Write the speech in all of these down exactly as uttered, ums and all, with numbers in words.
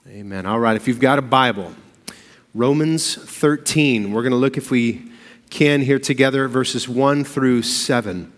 Amen. All right, if you've got a Bible, Romans thirteen. We're going to look, if we can, here together at verses one through seven.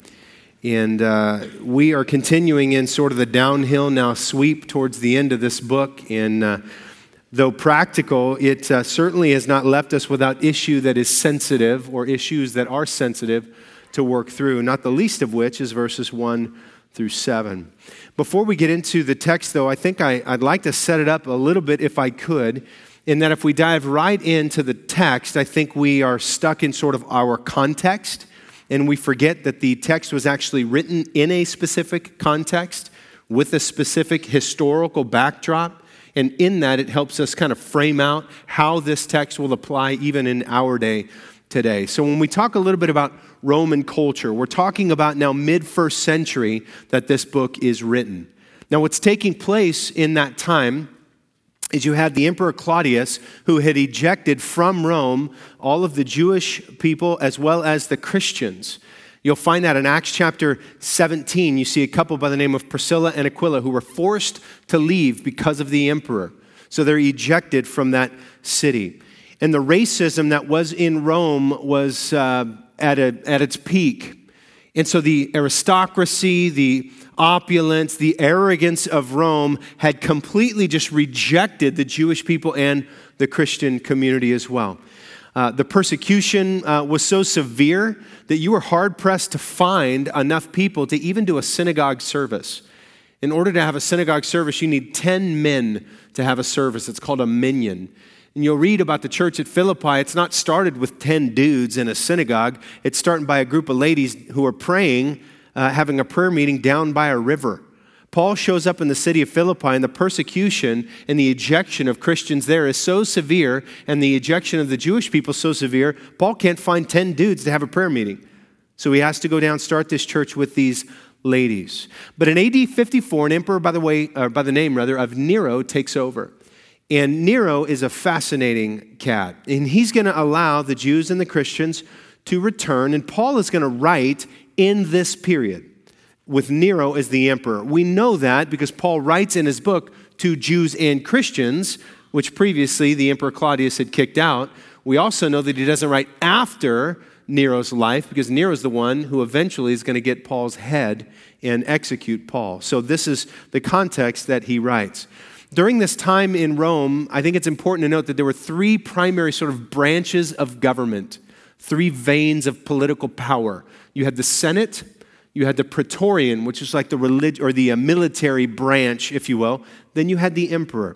And uh, we are continuing in sort of the downhill now sweep towards the end of this book. And uh, though practical, it uh, certainly has not left us without issue that is sensitive or issues that are sensitive to work through, not the least of which is verses one through seven. Before we get into the text, though, I think I, I'd like to set it up a little bit, if I could, in that if we dive right into the text, I think we are stuck in sort of our context, and we forget that the text was actually written in a specific context with a specific historical backdrop, and in that it helps us kind of frame out how this text will apply even in our day today. So when we talk a little bit about Roman culture, we're talking about now mid-first century that this book is written. Now what's taking place in that time is you had the Emperor Claudius, who had ejected from Rome all of the Jewish people as well as the Christians. You'll find that in Acts chapter seventeen. You see a couple by the name of Priscilla and Aquila who were forced to leave because of the emperor. So they're ejected from that city. And the racism that was in Rome was uh, at a, at its peak. And so the aristocracy, the opulence, the arrogance of Rome had completely just rejected the Jewish people and the Christian community as well. Uh, the persecution uh, was so severe that you were hard-pressed to find enough people to even do a synagogue service. In order to have a synagogue service, you need ten men to have a service. It's called a minyan. And you'll read about the church at Philippi. It's not started with ten dudes in a synagogue. It's started by a group of ladies who are praying, uh, having a prayer meeting down by a river. Paul shows up in the city of Philippi, and the persecution and the ejection of Christians there is so severe, and the ejection of the Jewish people so severe, Paul can't find ten dudes to have a prayer meeting. So he has to go down and start this church with these ladies. But in A D fifty-four, an emperor, by the way, or by the name rather, of Nero takes over. And Nero is a fascinating cat. And he's going to allow the Jews and the Christians to return. And Paul is going to write in this period with Nero as the emperor. We know that because Paul writes in his book to Jews and Christians, which previously the Emperor Claudius had kicked out. We also know that he doesn't write after Nero's life because Nero's the one who eventually is going to get Paul's head and execute Paul. So this is the context that he writes. During this time in Rome, I think it's important to note that there were three primary sort of branches of government, three veins of political power. You had the Senate, you had the Praetorian, which is like the relig- or the uh, military branch, if you will. Then you had the emperor.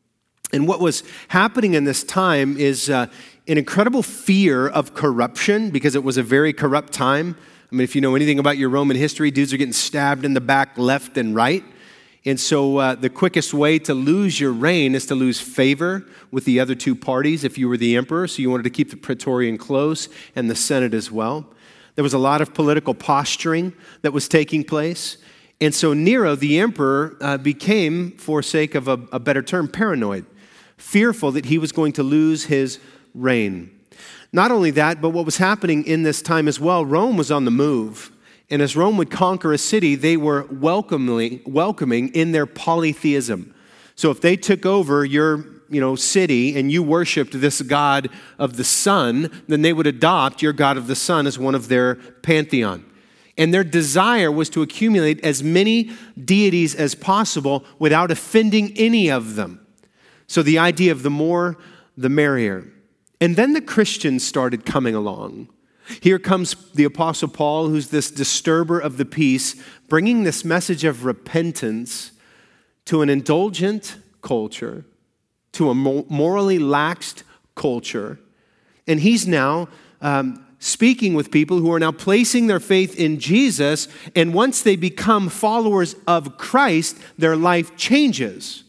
And what was happening in this time is uh, an incredible fear of corruption because it was a very corrupt time. I mean, if you know anything about your Roman history, dudes are getting stabbed in the back left and right. And so uh, the quickest way to lose your reign is to lose favor with the other two parties if you were the emperor. So you wanted to keep the Praetorian close and the Senate as well. There was a lot of political posturing that was taking place. And so Nero, the emperor, uh, became, for sake of a, a better term, paranoid, fearful that he was going to lose his reign. Not only that, but what was happening in this time as well, Rome was on the move. And as Rome would conquer a city, they were welcoming, welcoming in their polytheism. So if they took over your, you know, city and you worshiped this god of the sun, then they would adopt your god of the sun as one of their pantheon. And their desire was to accumulate as many deities as possible without offending any of them. So the idea of the more, the merrier. And then the Christians started coming along. Here comes the Apostle Paul, who's this disturber of the peace, bringing this message of repentance to an indulgent culture, to a morally laxed culture. And he's now um, speaking with people who are now placing their faith in Jesus, and once they become followers of Christ, their life changes.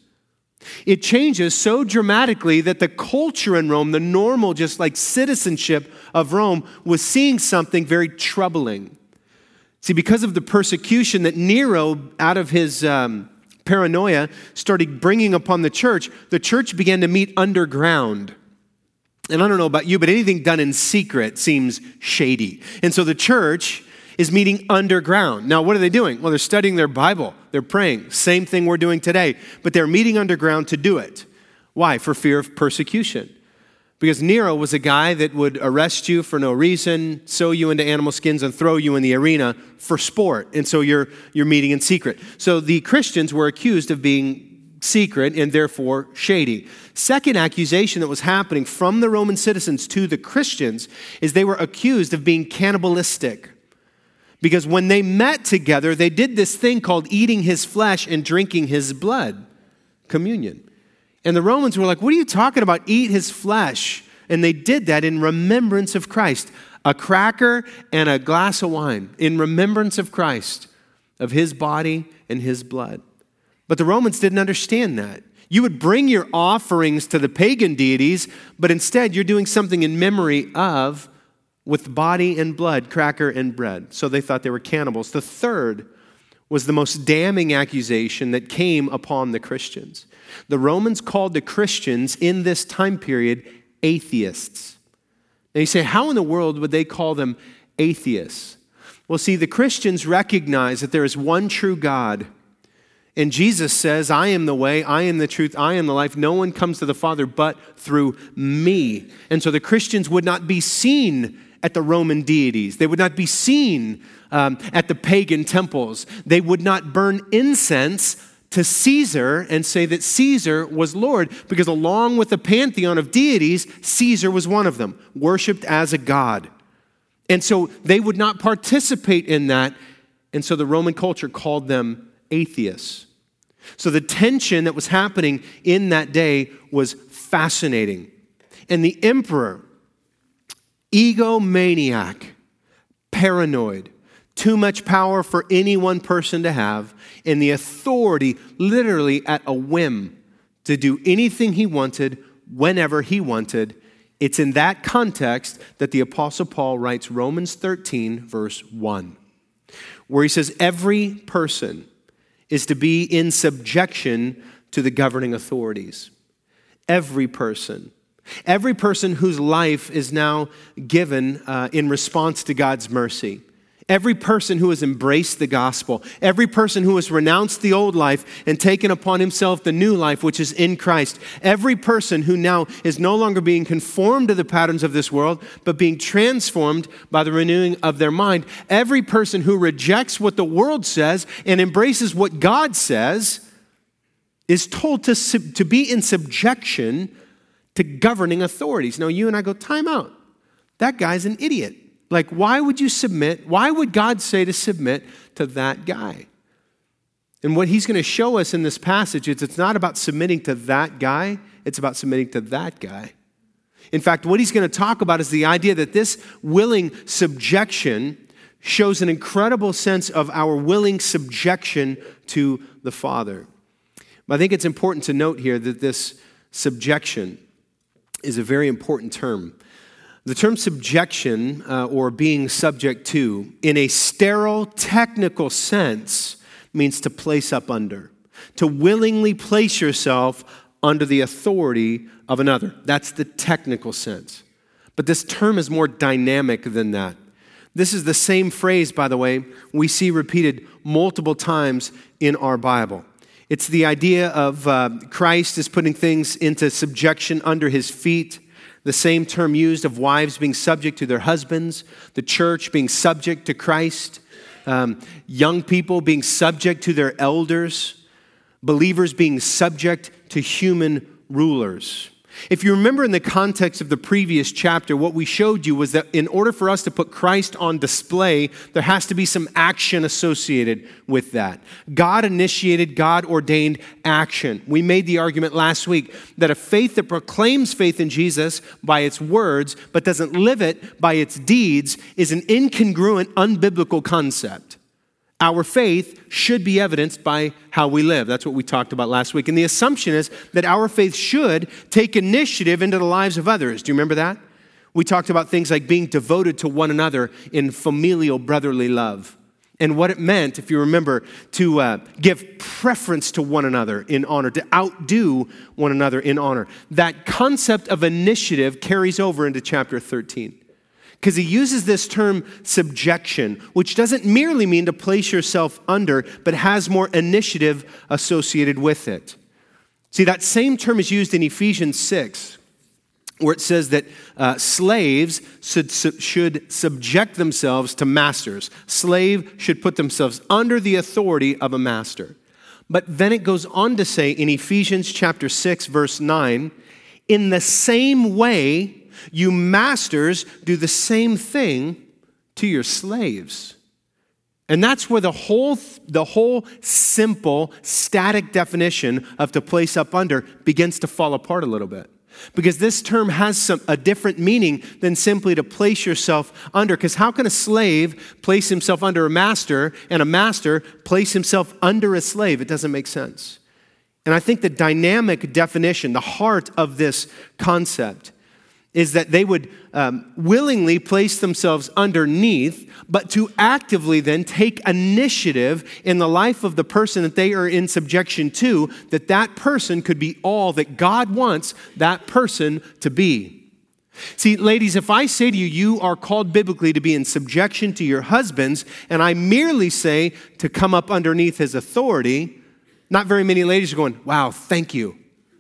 It changes so dramatically that the culture in Rome, the normal, just like citizenship of Rome, was seeing something very troubling. See, because of the persecution that Nero, out of his um, paranoia, started bringing upon the church, the church began to meet underground. And I don't know about you, but anything done in secret seems shady. And so the church is meeting underground. Now, what are they doing? Well, they're studying their Bible. They're praying. Same thing we're doing today. But they're meeting underground to do it. Why? For fear of persecution. Because Nero was a guy that would arrest you for no reason, sew you into animal skins, and throw you in the arena for sport. And so you're, you're meeting in secret. So the Christians were accused of being secret and therefore shady. Second accusation that was happening from the Roman citizens to the Christians is they were accused of being cannibalistic. Because when they met together, they did this thing called eating his flesh and drinking his blood, communion. And the Romans were like, what are you talking about? Eat his flesh. And they did that in remembrance of Christ. A cracker and a glass of wine in remembrance of Christ, of his body and his blood. But the Romans didn't understand that. You would bring your offerings to the pagan deities, but instead you're doing something in memory of, with body and blood, cracker and bread. So they thought they were cannibals. The third was the most damning accusation that came upon the Christians. The Romans called the Christians in this time period atheists. Now you say, how in the world would they call them atheists? Well, see, the Christians recognize that there is one true God. And Jesus says, I am the way, I am the truth, I am the life. No one comes to the Father but through me. And so the Christians would not be seen at the Roman deities. They would not be seen um, at the pagan temples. They would not burn incense to Caesar and say that Caesar was Lord, because along with the pantheon of deities, Caesar was one of them, worshipped as a god. And so they would not participate in that. And so the Roman culture called them atheists. So the tension that was happening in that day was fascinating. And the emperor, egomaniac, paranoid, too much power for any one person to have, and the authority literally at a whim to do anything he wanted, whenever he wanted. It's in that context that the Apostle Paul writes Romans thirteen, verse one, where he says, every person is to be in subjection to the governing authorities. Every person. Every person whose life is now given uh, in response to God's mercy. Every person who has embraced the gospel. Every person who has renounced the old life and taken upon himself the new life which is in Christ. Every person who now is no longer being conformed to the patterns of this world, but being transformed by the renewing of their mind. Every person who rejects what the world says and embraces what God says is told to, sub- to be in subjection to governing authorities. Now you and I go, time out. That guy's an idiot. Like, why would you submit? Why would God say to submit to that guy? And what he's going to show us in this passage is it's not about submitting to that guy. It's about submitting to that guy. In fact, what he's going to talk about is the idea that this willing subjection shows an incredible sense of our willing subjection to the Father. But I think it's important to note here that this subjection is a very important term. The term subjection, uh, or being subject to, in a sterile, technical sense, means to place up under, to willingly place yourself under the authority of another. That's the technical sense. But this term is more dynamic than that. This is the same phrase, by the way, we see repeated multiple times in our Bible. It's the idea of uh, Christ is putting things into subjection under his feet. The same term used of wives being subject to their husbands, the church being subject to Christ, um, young people being subject to their elders, believers being subject to human rulers. If you remember in the context of the previous chapter, what we showed you was that in order for us to put Christ on display, there has to be some action associated with that. God initiated, God ordained action. We made the argument last week that a faith that proclaims faith in Jesus by its words, but doesn't live it by its deeds, is an incongruent, unbiblical concept. Our faith should be evidenced by how we live. That's what we talked about last week. And the assumption is that our faith should take initiative into the lives of others. Do you remember that? We talked about things like being devoted to one another in familial brotherly love. And what it meant, if you remember, to uh, give preference to one another in honor, to outdo one another in honor. That concept of initiative carries over into chapter thirteen. Because he uses this term subjection, which doesn't merely mean to place yourself under, but has more initiative associated with it. See, that same term is used in Ephesians six, where it says that uh, slaves should, should subject themselves to masters. Slave should put themselves under the authority of a master. But then it goes on to say in Ephesians chapter six, verse nine, in the same way, you masters do the same thing to your slaves. And that's where the whole, the whole simple, static definition of to place up under begins to fall apart a little bit. Because this term has some, a different meaning than simply to place yourself under. Because how can a slave place himself under a master and a master place himself under a slave? It doesn't make sense. And I think the dynamic definition, the heart of this concept, is that they would um, willingly place themselves underneath, but to actively then take initiative in the life of the person that they are in subjection to, that that person could be all that God wants that person to be. See, ladies, if I say to you, you are called biblically to be in subjection to your husbands, and I merely say to come up underneath his authority, not very many ladies are going, wow, thank you.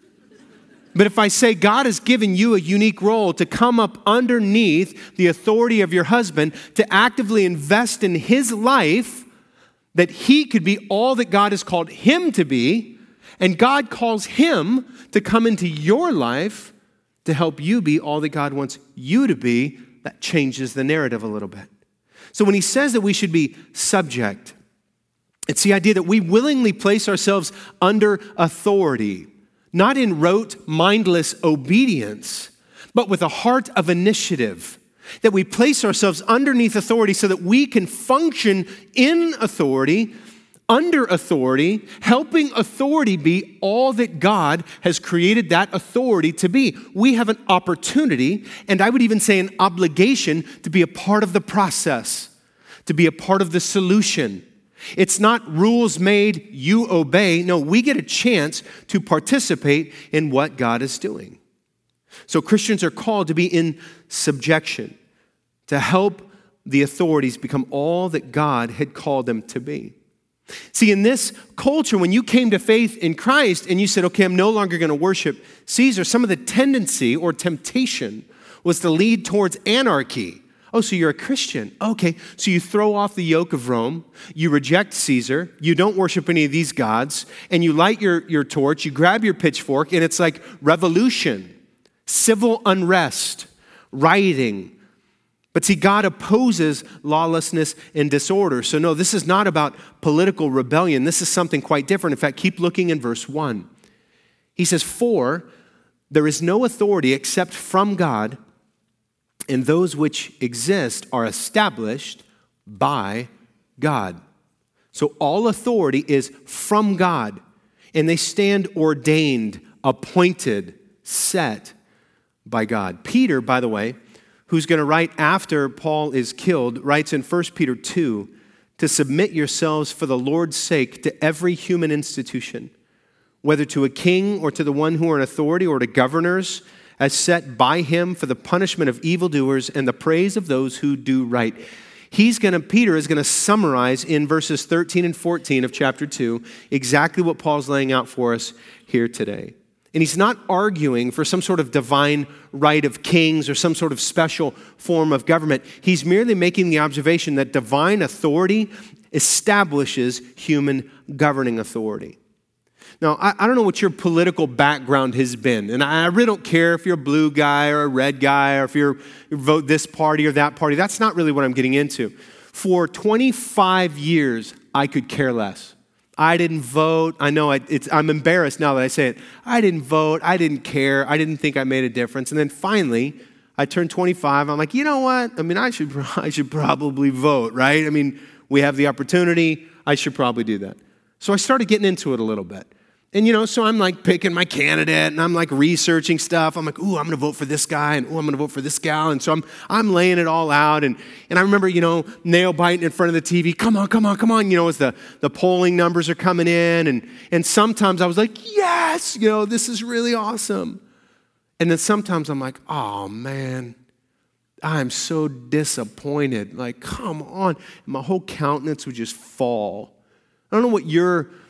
But if I say God has given you a unique role to come up underneath the authority of your husband, to actively invest in his life, that he could be all that God has called him to be, and God calls him to come into your life to help you be all that God wants you to be, that changes the narrative a little bit. So when he says that we should be subject, it's the idea that we willingly place ourselves under authority, not in rote, mindless obedience, but with a heart of initiative, that we place ourselves underneath authority so that we can function in authority, under authority, helping authority be all that God has created that authority to be. We have an opportunity, and I would even say an obligation, to be a part of the process, to be a part of the solution. It's not rules made, you obey. No, we get a chance to participate in what God is doing. So Christians are called to be in subjection, to help the authorities become all that God had called them to be. See, in this culture, when you came to faith in Christ and you said, okay, I'm no longer going to worship Caesar, some of the tendency or temptation was to lead towards anarchy. Oh, so you're a Christian. Okay, so you throw off the yoke of Rome, you reject Caesar, you don't worship any of these gods, and you light your, your torch, you grab your pitchfork, and it's like revolution, civil unrest, rioting. But see, God opposes lawlessness and disorder. So no, this is not about political rebellion. This is something quite different. In fact, keep looking in verse one. He says, for there is no authority except from God, and those which exist are established by God. So all authority is from God, and they stand ordained, appointed, set by God. Peter, by the way, who's going to write after Paul is killed, writes in First Peter two, to submit yourselves for the Lord's sake to every human institution, whether to a king or to the one who are in authority or to governors, as set by him for the punishment of evildoers and the praise of those who do right. He's going to, Peter is going to summarize in verses thirteen and fourteen of chapter two exactly what Paul's laying out for us here today. And he's not arguing for some sort of divine right of kings or some sort of special form of government. He's merely making the observation that divine authority establishes human governing authority. Now, I, I don't know what your political background has been, and I, I really don't care if you're a blue guy or a red guy or if you're, you vote this party or that party. That's not really what I'm getting into. For twenty-five years, I could care less. I didn't vote. I know I, it's, I'm embarrassed now that I say it. I didn't vote. I didn't care. I didn't think I made a difference. And then finally, I turned twenty-five. I'm like, you know what? I mean, I should, I should probably vote, right? I mean, we have the opportunity. I should probably do that. So I started getting into it a little bit. And, you know, so I'm like picking my candidate and I'm like researching stuff. I'm like, ooh, I'm going to vote for this guy and ooh, I'm going to vote for this gal. And so I'm I'm laying it all out. And, and I remember, you know, nail biting in front of the T V. Come on, come on, come on. You know, as the, the polling numbers are coming in. And, and sometimes I was like, yes, you know, this is really awesome. And then sometimes I'm like, oh, man, I'm so disappointed. Like, come on. And my whole countenance would just fall. I don't know what your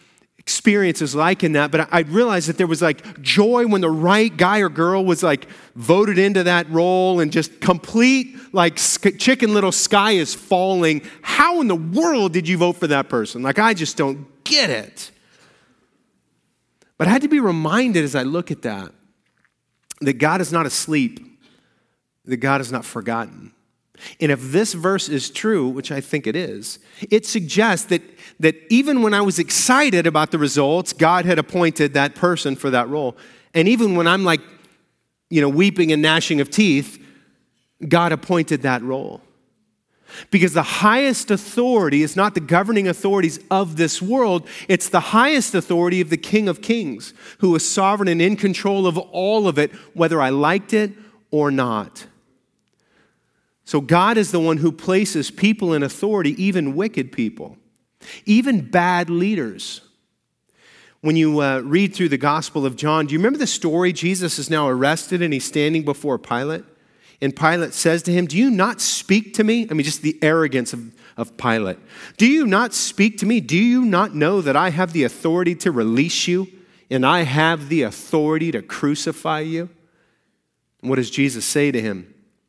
experiences like in that, but I realized that there was like joy when the right guy or girl was like voted into that role, and just complete like Chicken Little sky is falling. How in the world did you vote for that person? Like, I just don't get it. But I had to be reminded as I look at that, that God is not asleep, that God is not forgotten. And if this verse is true, which I think it is, it suggests that, that even when I was excited about the results, God had appointed that person for that role. And even when I'm like, you know, weeping and gnashing of teeth, God appointed that role. Because the highest authority is not the governing authorities of this world. It's the highest authority of the King of Kings, who is sovereign and in control of all of it, whether I liked it or not. So God is the one who places people in authority, even wicked people, even bad leaders. When you uh, read through the Gospel of John, do you remember the story? Jesus is now arrested and he's standing before Pilate. And Pilate says to him, do you not speak to me? I mean, just the arrogance of, of Pilate. Do you not speak to me? Do you not know that I have the authority to release you and I have the authority to crucify you? And what does Jesus say to him?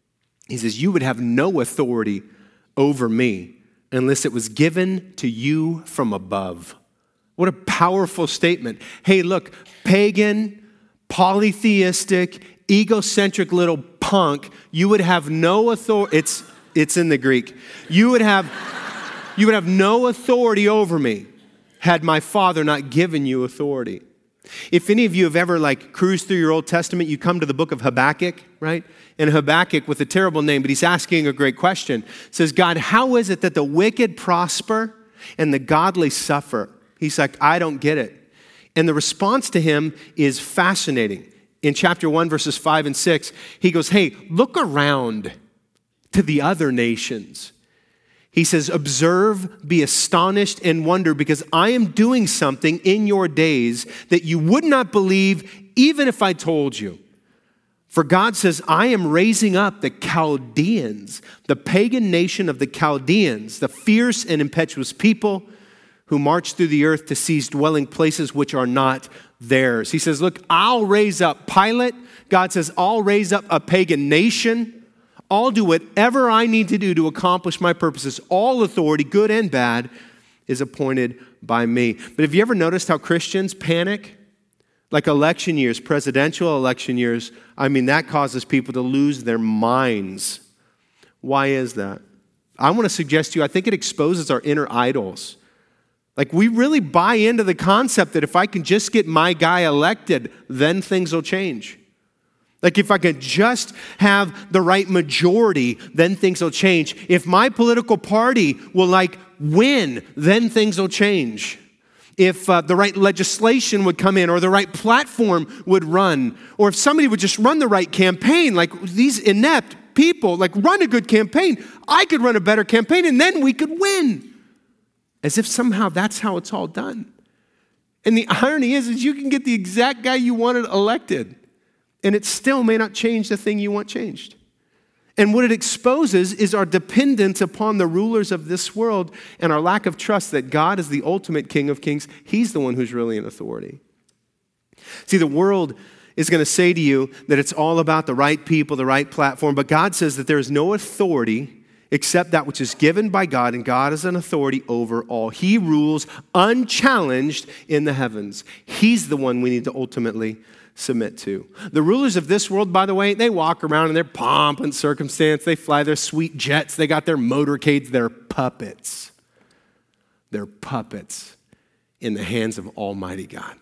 He says, you would have no authority over me unless it was given to you from above. What a powerful statement. Hey, look, pagan, polytheistic, egocentric little punk, you would have no authority. It's, it's in the Greek. You would have, you would have no authority over me had my Father not given you authority. If any of you have ever like cruised through your Old Testament, you come to the book of Habakkuk, right? And Habakkuk, with a terrible name, but he's asking a great question, says, God, how is it that the wicked prosper and the godly suffer? He's like, I don't get it. And the response to him is fascinating. In chapter one, verses five and six, he goes, hey, look around to the other nations. He says, observe, be astonished, and wonder, because I am doing something in your days that you would not believe even if I told you. For God says, I am raising up the Chaldeans, the pagan nation of the Chaldeans, the fierce and impetuous people who march through the earth to seize dwelling places which are not theirs. He says, look, I'll raise up Pilate. God says, I'll raise up a pagan nation. I'll do whatever I need to do to accomplish my purposes. All authority, good and bad, is appointed by me. But have you ever noticed how Christians panic? Like election years, presidential election years, I mean, that causes people to lose their minds. Why is that? I want to suggest to you, I think it exposes our inner idols. Like, we really buy into the concept that if I can just get my guy elected, then things will change. Like, if I could just have the right majority, then things will change. If my political party will, like, win, then things will change. If uh, the right legislation would come in, or the right platform would run, or if somebody would just run the right campaign, like these inept people, like run a good campaign, I could run a better campaign, and then we could win. As if somehow that's how it's all done. And the irony is, is you can get the exact guy you wanted elected, and it still may not change the thing you want changed. And what it exposes is our dependence upon the rulers of this world and our lack of trust that God is the ultimate King of Kings. He's the one who's really in authority. See, the world is going to say to you that it's all about the right people, the right platform, but God says that there is no authority except that which is given by God, and God is an authority over all. He rules unchallenged in the heavens. He's the one we need to ultimately submit to. The rulers of this world, by the way, they walk around in their pomp and circumstance. They fly their sweet jets. They got their motorcades. They're puppets. They're puppets in the hands of Almighty God.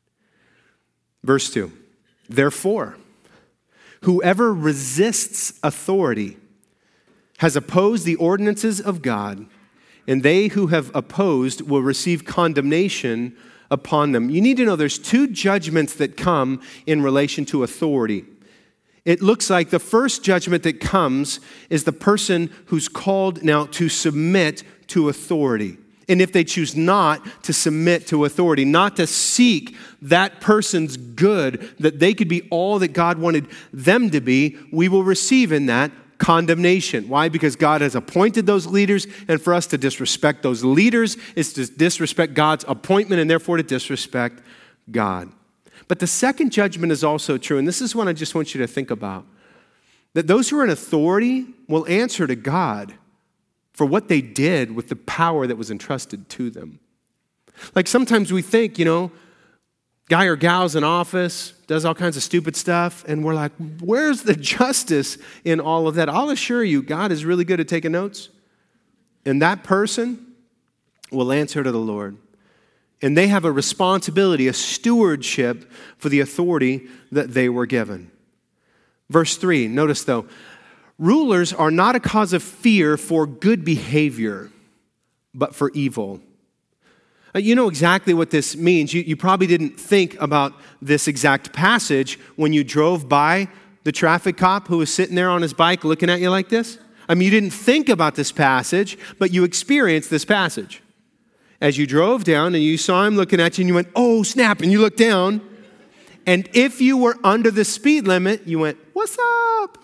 Verse two, therefore, whoever resists authority has opposed the ordinances of God, and they who have opposed will receive condemnation upon them. You need to know there's two judgments that come in relation to authority. It looks like the first judgment that comes is the person who's called now to submit to authority. And if they choose not to submit to authority, not to seek that person's good, that they could be all that God wanted them to be, we will receive in that condemnation. Why? Because God has appointed those leaders, and for us to disrespect those leaders is to disrespect God's appointment and therefore to disrespect God. But the second judgment is also true, and this is what I just want you to think about, that those who are in authority will answer to God for what they did with the power that was entrusted to them. Like sometimes we think, you know, guy or gal's in office, does all kinds of stupid stuff, and we're like, where's the justice in all of that? I'll assure you, God is really good at taking notes. And that person will answer to the Lord. And they have a responsibility, a stewardship for the authority that they were given. Verse three, notice though, rulers are not a cause of fear for good behavior, but for evil. You know exactly what this means. You, you probably didn't think about this exact passage when you drove by the traffic cop who was sitting there on his bike looking at you like this. I mean, you didn't think about this passage, but you experienced this passage. As you drove down and you saw him looking at you and you went, oh, snap, and you looked down. And if you were under the speed limit, you went, what's up?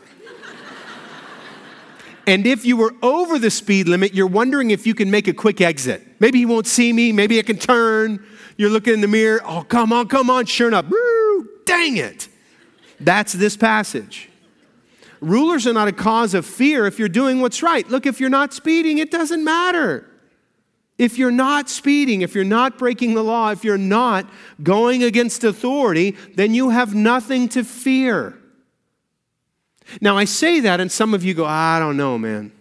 And if you were over the speed limit, you're wondering if you can make a quick exit. Maybe he won't see me. Maybe I can turn. You're looking in the mirror. Oh, come on, come on. Sure enough. Woo, dang it. That's this passage. Rulers are not a cause of fear if you're doing what's right. Look, if you're not speeding, it doesn't matter. If you're not speeding, if you're not breaking the law, if you're not going against authority, then you have nothing to fear. Now, I say that, and some of you go, I don't know, man.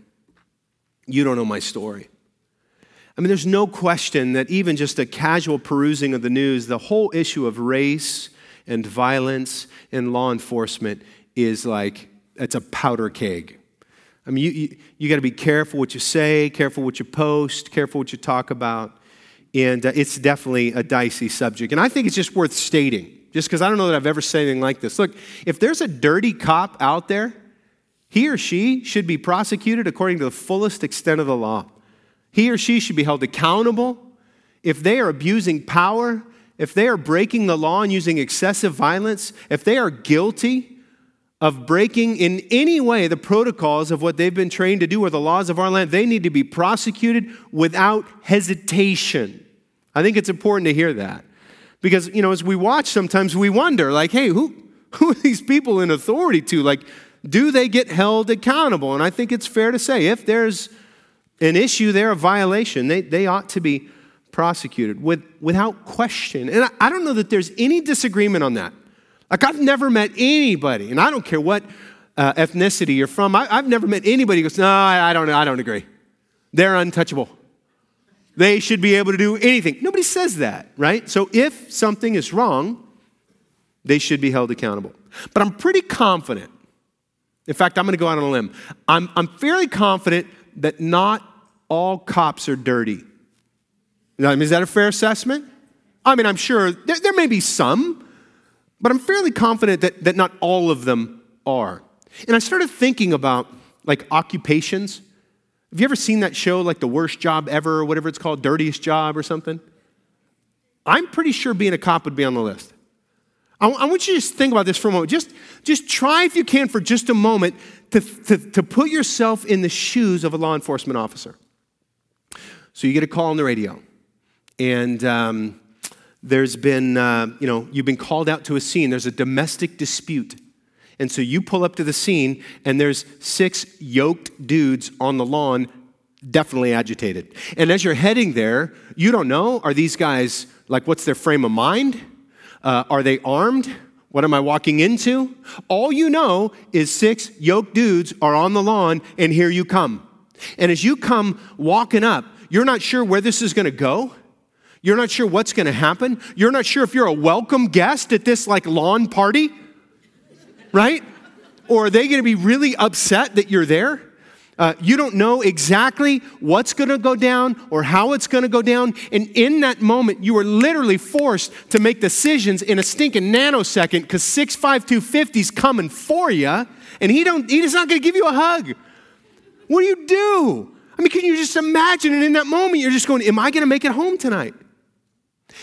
You don't know my story. I mean, there's no question that even just a casual perusing of the news, the whole issue of race and violence in law enforcement is like, it's a powder keg. I mean, you, you, you got to be careful what you say, careful what you post, careful what you talk about. And uh, it's definitely a dicey subject. And I think it's just worth stating, just because I don't know that I've ever said anything like this. Look, if there's a dirty cop out there, he or she should be prosecuted according to the fullest extent of the law. He or she should be held accountable. If they are abusing power, if they are breaking the law and using excessive violence, if they are guilty of breaking in any way the protocols of what they've been trained to do or the laws of our land, they need to be prosecuted without hesitation. I think it's important to hear that. Because, you know, as we watch, sometimes we wonder, like, hey, who, who are these people in authority to? Like, do they get held accountable? And I think it's fair to say, if there's an issue there, a violation, they, they ought to be prosecuted with, without question. And I, I don't know that there's any disagreement on that. Like, I've never met anybody, and I don't care what uh, ethnicity you're from, I, I've never met anybody who goes, no, I, I don't I don't agree. They're untouchable. They should be able to do anything. Nobody says that, right? So if something is wrong, they should be held accountable. But I'm pretty confident. In fact, I'm going to go out on a limb. I'm, I'm fairly confident that not all cops are dirty. I mean, is that a fair assessment? I mean, I'm sure there, there may be some, but I'm fairly confident that, that not all of them are. And I started thinking about, like, occupations. Have you ever seen that show, like The Worst Job Ever, or whatever it's called, Dirtiest Job or something? I'm pretty sure being a cop would be on the list. I, I want you to just think about this for a moment. Just, just try, if you can, for just a moment, to, to, to put yourself in the shoes of a law enforcement officer. So you get a call on the radio, and um, there's been, uh, you know, you've been called out to a scene. There's a domestic dispute. And so you pull up to the scene, and there's six yoked dudes on the lawn, definitely agitated. And as you're heading there, you don't know, are these guys, like, what's their frame of mind? Uh, are they armed? What am I walking into? All you know is six yoked dudes are on the lawn, and here you come. And as you come walking up, you're not sure where this is going to go. You're not sure what's going to happen. You're not sure if you're a welcome guest at this, like, lawn party. Right? Or are they going to be really upset that you're there? Uh, you don't know exactly what's going to go down or how it's going to go down. And in that moment, you are literally forced to make decisions in a stinking nanosecond because six five two fifty's coming for you, and he don't, he's not going to give you a hug. What do you do? I mean, can you just imagine it in that moment? You're just going, am I going to make it home tonight?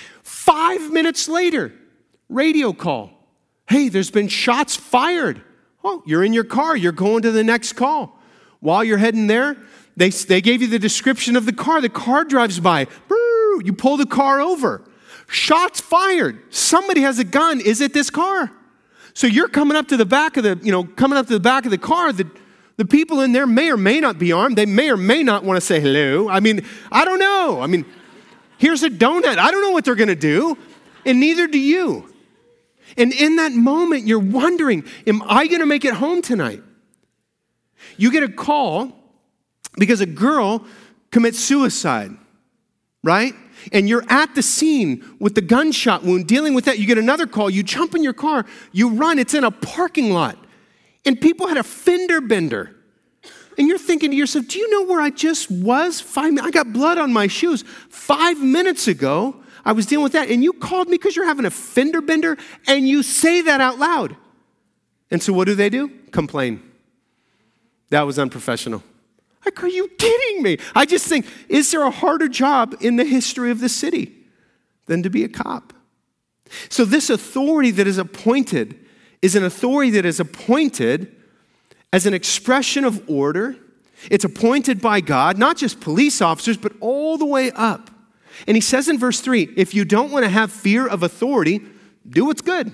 Five minutes later, radio call. Hey, there's been shots fired. Oh, you're in your car. You're going to the next call. While you're heading there, they, they gave you the description of the car. The car drives by. Brrr, you pull the car over. Shots fired. Somebody has a gun. Is it this car? So you're coming up to the back of the, you know, coming up to the back of the car. The, the people in there may or may not be armed. They may or may not want to say hello. I mean, I don't know. I mean, here's a donut. I don't know what they're going to do, and neither do you. And in that moment, you're wondering, am I going to make it home tonight? You get a call because a girl commits suicide, right? And you're at the scene with the gunshot wound, dealing with that. You get another call. You jump in your car. You run. It's in a parking lot. And people had a fender bender. And you're thinking to yourself, do you know where I just was? Five minutes. I got blood on my shoes. Five minutes ago, I was dealing with that. And you called me because you're having a fender bender. And you say that out loud. And so what do they do? Complain. That was unprofessional. Like, are you kidding me? I just think, is there a harder job in the history of the city than to be a cop? So this authority that is appointed is an authority that is appointed as an expression of order. It's appointed by God, not just police officers, but all the way up. And he says in verse three, if you don't want to have fear of authority, do what's good,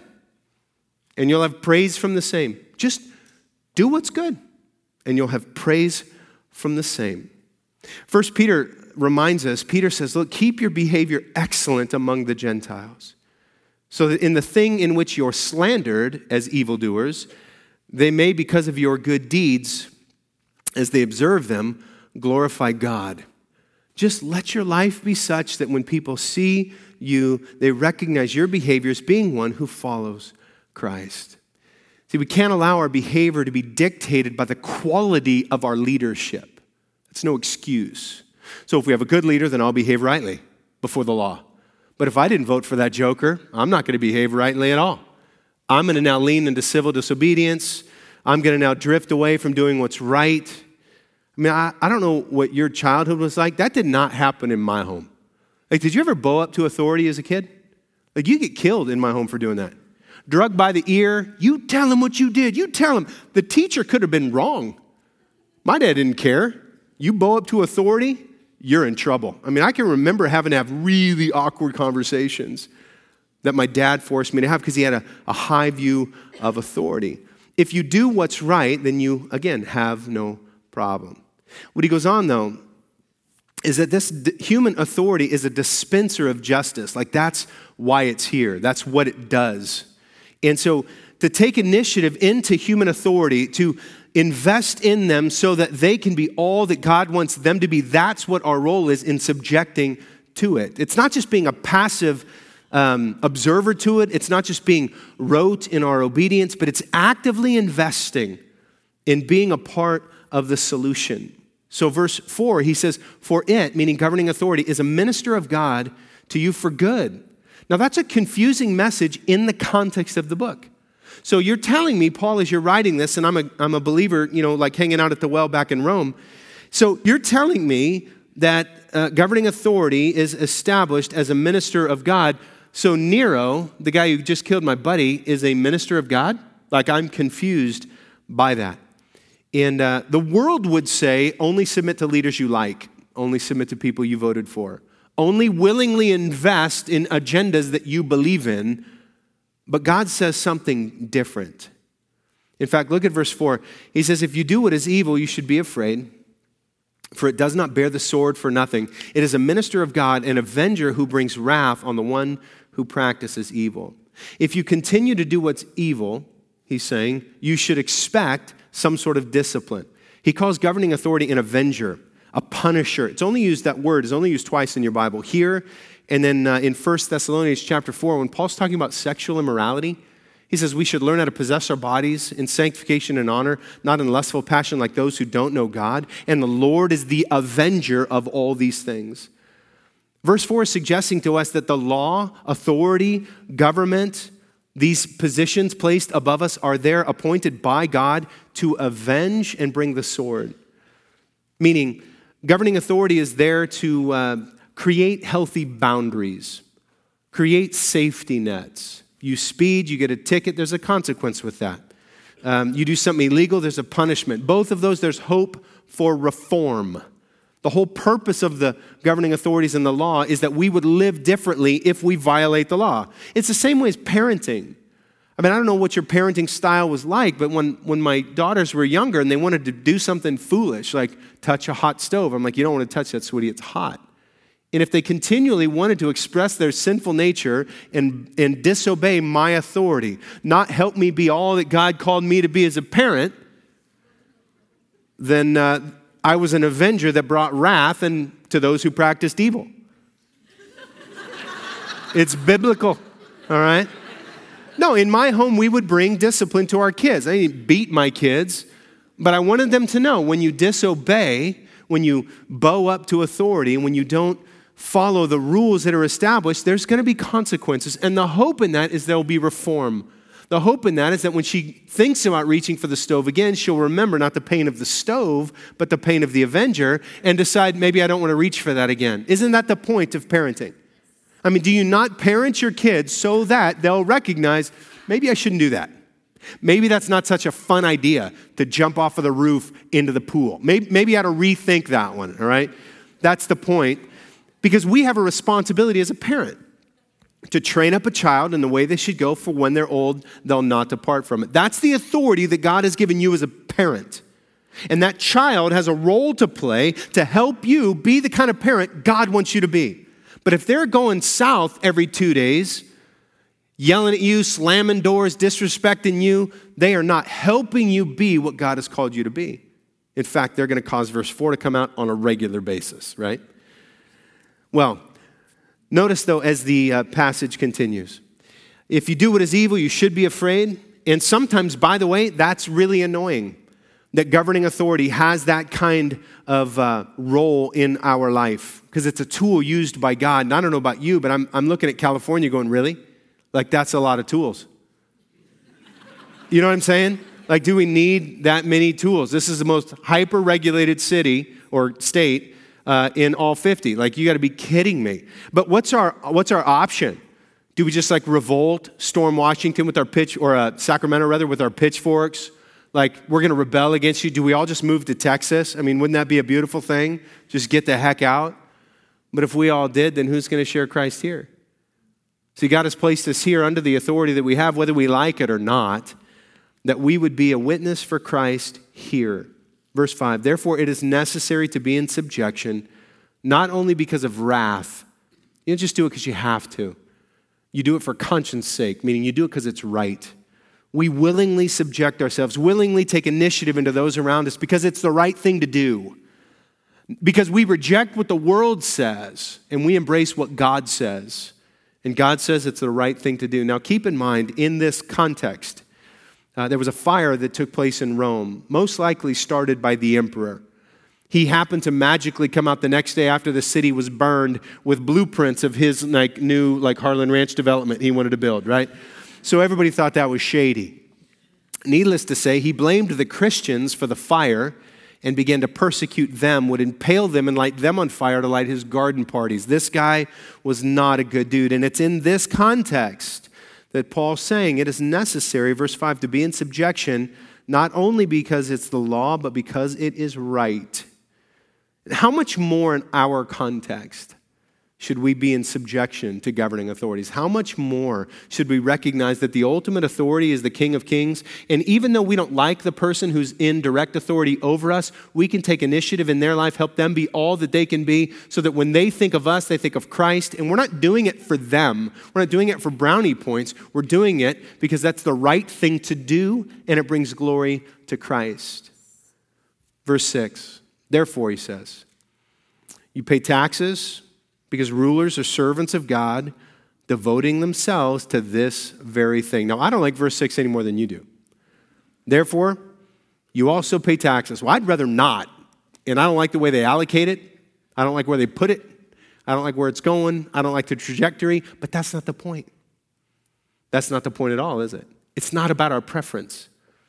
and you'll have praise from the same. Just do what's good, and you'll have praise from the same. First Peter reminds us, Peter says, look, keep your behavior excellent among the Gentiles, so that in the thing in which you're slandered as evildoers, they may, because of your good deeds, as they observe them, glorify God. Just let your life be such that when people see you, they recognize your behavior as being one who follows Christ. See, we can't allow our behavior to be dictated by the quality of our leadership. That's no excuse. So if we have a good leader, then I'll behave rightly before the law. But if I didn't vote for that joker, I'm not going to behave rightly at all. I'm going to now lean into civil disobedience. I'm going to now drift away from doing what's right. I mean, I, I don't know what your childhood was like. That did not happen in my home. Like, did you ever bow up to authority as a kid? Like, you get killed in my home for doing that. Drug by the ear, you tell him what you did. You tell him. The teacher could have been wrong. My dad didn't care. You bow up to authority, you're in trouble. I mean, I can remember having to have really awkward conversations that my dad forced me to have because he had a, a high view of authority. If you do what's right, then you, again, have no problem. What he goes on, though, is that this d- human authority is a dispenser of justice. Like, that's why it's here. That's what it does. And so to take initiative into human authority, to invest in them so that they can be all that God wants them to be, that's what our role is in subjecting to it. It's not just being a passive um, observer to it. It's not just being rote in our obedience, but it's actively investing in being a part of the solution. So verse four, he says, for it, meaning governing authority, is a minister of God to you for good. Now that's a confusing message in the context of the book. So you're telling me, Paul, as you're writing this, and I'm a, I'm a believer, you know, like hanging out at the well back in Rome. So you're telling me that uh, governing authority is established as a minister of God. So Nero, the guy who just killed my buddy, is a minister of God? Like, I'm confused by that. And uh, the world would say, only submit to leaders you like. Only submit to people you voted for. Only willingly invest in agendas that you believe in. But God says something different. In fact, look at verse four. He says, if you do what is evil, you should be afraid, for it does not bear the sword for nothing. It is a minister of God, an avenger who brings wrath on the one who practices evil. If you continue to do what's evil, he's saying, you should expect some sort of discipline. He calls governing authority an avenger, a punisher. It's only used, that word is only used twice in your Bible. Here, and then uh, in First Thessalonians chapter four, when Paul's talking about sexual immorality, he says we should learn how to possess our bodies in sanctification and honor, not in lustful passion like those who don't know God. And the Lord is the avenger of all these things. Verse four is suggesting to us that the law, authority, government, these positions placed above us are there appointed by God to avenge and bring the sword. Meaning, governing authority is there to uh, create healthy boundaries, create safety nets. You speed, you get a ticket, there's a consequence with that. Um, you do something illegal, there's a punishment. Both of those, there's hope for reform. The whole purpose of the governing authorities and the law is that we would live differently if we violate the law. It's the same way as parenting. I mean, I don't know what your parenting style was like, but when, when my daughters were younger and they wanted to do something foolish, like touch a hot stove, I'm like, you don't want to touch that, sweetie, it's hot. And if they continually wanted to express their sinful nature and, and disobey my authority, not help me be all that God called me to be as a parent, then uh, I was an avenger that brought wrath and to those who practiced evil. It's biblical, all right? No, in my home, we would bring discipline to our kids. I didn't beat my kids, but I wanted them to know when you disobey, when you bow up to authority, and when you don't follow the rules that are established, there's going to be consequences. And the hope in that is there will be reform. The hope in that is that when she thinks about reaching for the stove again, she'll remember not the pain of the stove, but the pain of the avenger, and decide, maybe I don't want to reach for that again. Isn't that the point of parenting? I mean, do you not parent your kids so that they'll recognize, maybe I shouldn't do that? Maybe that's not such a fun idea to jump off of the roof into the pool. Maybe, maybe I ought to rethink that one, all right? That's the point. Because we have a responsibility as a parent to train up a child in the way they should go, for when they're old, they'll not depart from it. That's the authority that God has given you as a parent. And that child has a role to play to help you be the kind of parent God wants you to be. But if they're going south every two days, yelling at you, slamming doors, disrespecting you, they are not helping you be what God has called you to be. In fact, they're going to cause verse four to come out on a regular basis, right? Well, notice, though, as the uh, passage continues, if you do what is evil, you should be afraid. And sometimes, by the way, that's really annoying, that governing authority has that kind of uh, role in our life, because it's a tool used by God. And I don't know about you, but I'm, I'm looking at California going, really? Like, that's a lot of tools. You know what I'm saying? Like, do we need that many tools? This is the most hyper-regulated city or state Uh, in all fifty. Like, you got to be kidding me. But what's our what's our option? Do we just like revolt, storm Washington with our pitch, or uh, Sacramento rather, with our pitchforks? Like, we're going to rebel against you. Do we all just move to Texas? I mean, wouldn't that be a beautiful thing? Just get the heck out. But if we all did, then who's going to share Christ here? See, God has placed us here under the authority that we have, whether we like it or not, that we would be a witness for Christ here. Verse five, therefore it is necessary to be in subjection, not only because of wrath. You don't just do it because you have to. You do it for conscience sake, meaning you do it because it's right. We willingly subject ourselves, willingly take initiative into those around us because it's the right thing to do. Because we reject what the world says and we embrace what God says. And God says it's the right thing to do. Now keep in mind, in this context, Uh, there was a fire that took place in Rome, most likely started by the emperor. He happened to magically come out the next day after the city was burned with blueprints of his like new like Harlan Ranch development he wanted to build, right? So everybody thought that was shady. Needless to say, he blamed the Christians for the fire and began to persecute them, would impale them and light them on fire to light his garden parties. This guy was not a good dude, and it's in this context that Paul's saying it is necessary, verse five, to be in subjection, not only because it's the law, but because it is right. How much more in our context should we be in subjection to governing authorities? How much more should we recognize that the ultimate authority is the King of Kings? And even though we don't like the person who's in direct authority over us, we can take initiative in their life, help them be all that they can be, so that when they think of us, they think of Christ. And we're not doing it for them. We're not doing it for brownie points. We're doing it because that's the right thing to do, and it brings glory to Christ. Verse six, therefore, he says, you pay taxes because rulers are servants of God, devoting themselves to this very thing. Now, I don't like verse six any more than you do. Therefore, you also pay taxes. Well, I'd rather not. And I don't like the way they allocate it. I don't like where they put it. I don't like where it's going. I don't like the trajectory. But that's not the point. That's not the point at all, is it? It's not about our preference.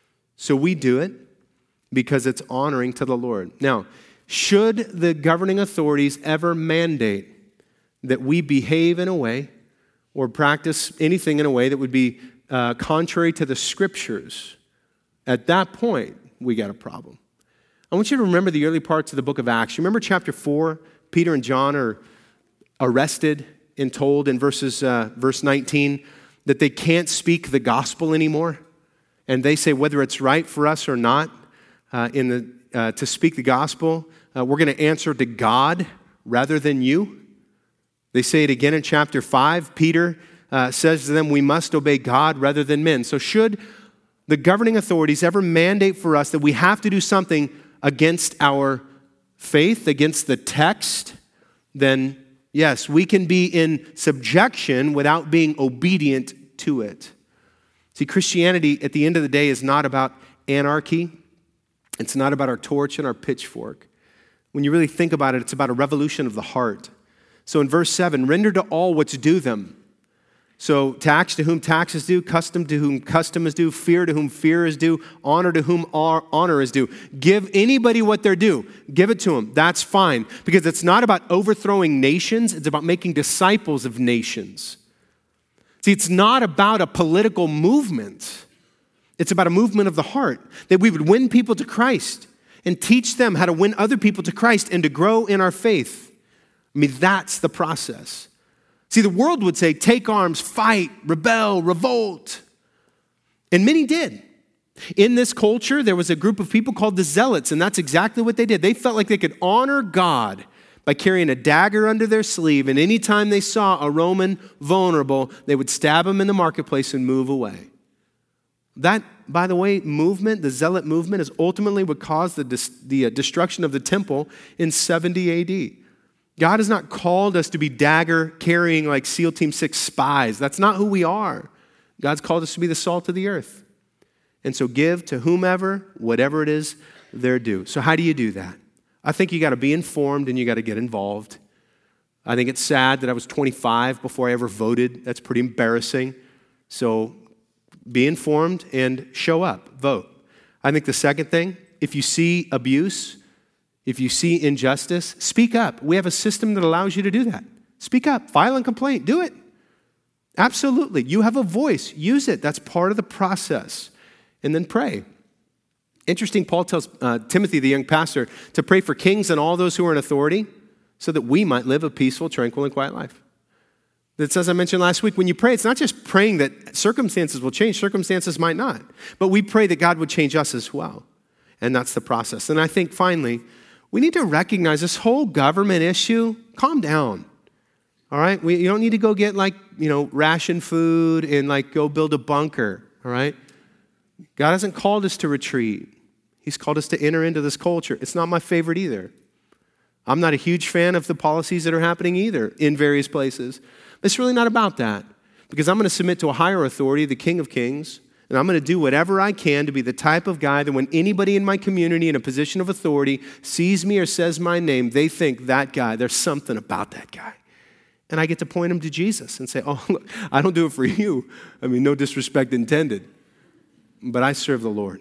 So we do it because it's honoring to the Lord. Now, should the governing authorities ever mandate that we behave in a way or practice anything in a way that would be uh, contrary to the scriptures, at that point, we got a problem. I want you to remember the early parts of the book of Acts. You remember chapter four? Peter and John are arrested and told in verses, uh, verse nineteen that they can't speak the gospel anymore. And they say whether it's right for us or not uh, in the, uh, to speak the gospel, uh, we're going to answer to God rather than you. They say it again in chapter five. Peter uh, says to them, we must obey God rather than men. So should the governing authorities ever mandate for us that we have to do something against our faith, against the text, then yes, we can be in subjection without being obedient to it. See, Christianity at the end of the day is not about anarchy. It's not about our torch and our pitchfork. When you really think about it, it's about a revolution of the heart. So in verse seven, render to all what's due them. So tax to whom tax is due, custom to whom custom is due, fear to whom fear is due, honor to whom honor is due. Give anybody what they're due. Give it to them. That's fine. Because it's not about overthrowing nations. It's about making disciples of nations. See, it's not about a political movement. It's about a movement of the heart. That we would win people to Christ and teach them how to win other people to Christ and to grow in our faith. I mean, that's the process. See, the world would say, take arms, fight, rebel, revolt. And many did. In this culture, there was a group of people called the Zealots, and that's exactly what they did. They felt like they could honor God by carrying a dagger under their sleeve, and anytime they saw a Roman vulnerable, they would stab him in the marketplace and move away. That, by the way, movement, the Zealot movement, is ultimately what caused the, the destruction of the temple in seventy A D. God has not called us to be dagger-carrying like SEAL Team six spies. That's not who we are. God's called us to be the salt of the earth. And so give to whomever, whatever it is, they're due. So how do you do that? I think you got to be informed and you got to get involved. I think it's sad that I was twenty-five before I ever voted. That's pretty embarrassing. So be informed and show up, vote. I think the second thing, if you see abuse, if you see injustice, speak up. We have a system that allows you to do that. Speak up, file a complaint, do it. Absolutely. You have a voice, use it. That's part of the process. And then pray. Interesting, Paul tells uh, Timothy, the young pastor, to pray for kings and all those who are in authority so that we might live a peaceful, tranquil, and quiet life. That's, as I mentioned last week, when you pray, it's not just praying that circumstances will change. Circumstances might not. But we pray that God would change us as well. And that's the process. And I think, finally, we need to recognize this whole government issue. Calm down, all right? We, you don't need to go get, like, you know, ration food and, like, go build a bunker, all right? God hasn't called us to retreat. He's called us to enter into this culture. It's not my favorite either. I'm not a huge fan of the policies that are happening either in various places. It's really not about that because I'm going to submit to a higher authority, the King of Kings, and I'm going to do whatever I can to be the type of guy that when anybody in my community in a position of authority sees me or says my name, they think that guy, there's something about that guy. And I get to point them to Jesus and say, oh, look, I don't do it for you. I mean, no disrespect intended. But I serve the Lord.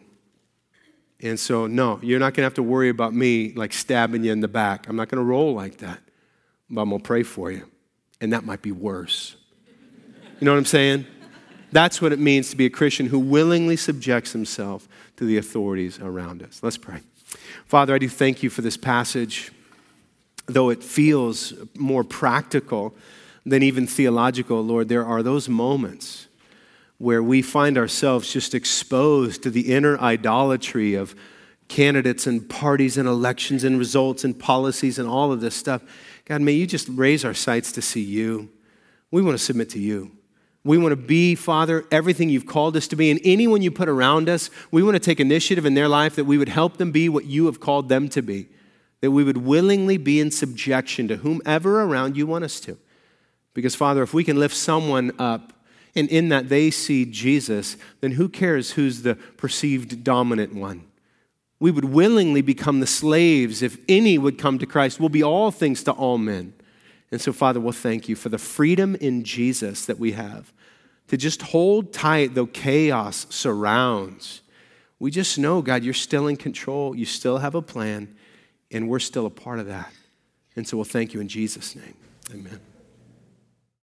And so, no, you're not going to have to worry about me like stabbing you in the back. I'm not going to roll like that. But I'm going to pray for you. And that might be worse. You know what I'm saying? That's what it means to be a Christian who willingly subjects himself to the authorities around us. Let's pray. Father, I do thank you for this passage. Though it feels more practical than even theological, Lord, there are those moments where we find ourselves just exposed to the inner idolatry of candidates and parties and elections and results and policies and all of this stuff. God, may you just raise our sights to see you. We want to submit to you. We want to be, Father, everything you've called us to be. And anyone you put around us, we want to take initiative in their life that we would help them be what you have called them to be. That we would willingly be in subjection to whomever around you want us to. Because, Father, if we can lift someone up and in that they see Jesus, then who cares who's the perceived dominant one? We would willingly become the slaves if any would come to Christ. We'll be all things to all men. And so, Father, we'll thank you for the freedom in Jesus that we have to just hold tight though chaos surrounds. We just know, God, you're still in control. You still have a plan, and we're still a part of that. And so we'll thank you in Jesus' name. Amen.